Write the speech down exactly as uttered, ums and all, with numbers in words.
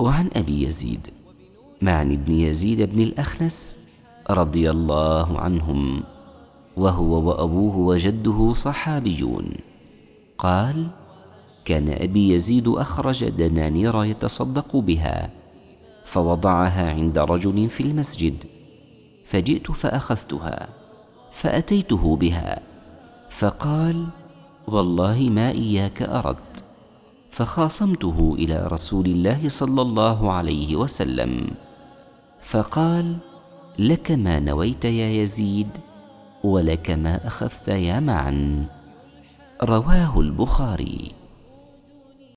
وعن أبي يزيد معن بن يزيد بن الأخنس رضي الله عنهم، وهو وأبوه وجده صحابيون، قال: كان أبي يزيد أخرج دنانير يتصدق بها، فوضعها عند رجل في المسجد، فجئت فأخذتها فأتيته بها، فقال: والله ما إياك أردت، فخاصمته إلى رسول الله صلى الله عليه وسلم، فقال: لك ما نويت يا يزيد، ولك ما أخذت يا معن. رواه البخاري.